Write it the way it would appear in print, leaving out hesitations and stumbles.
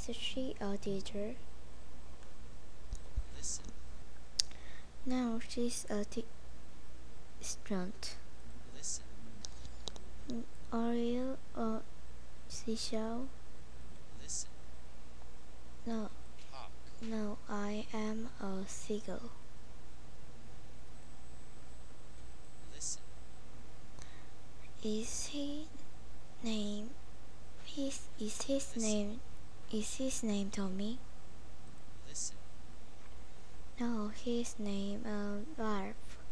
Is she a teacher? Listen. No, she's a student. Listen. Are you a seashell? Listen. No, Talk. no, I am a seagull. Listen. Is he name? Listen. Is his name Tommy? Listen. No, his name Larf.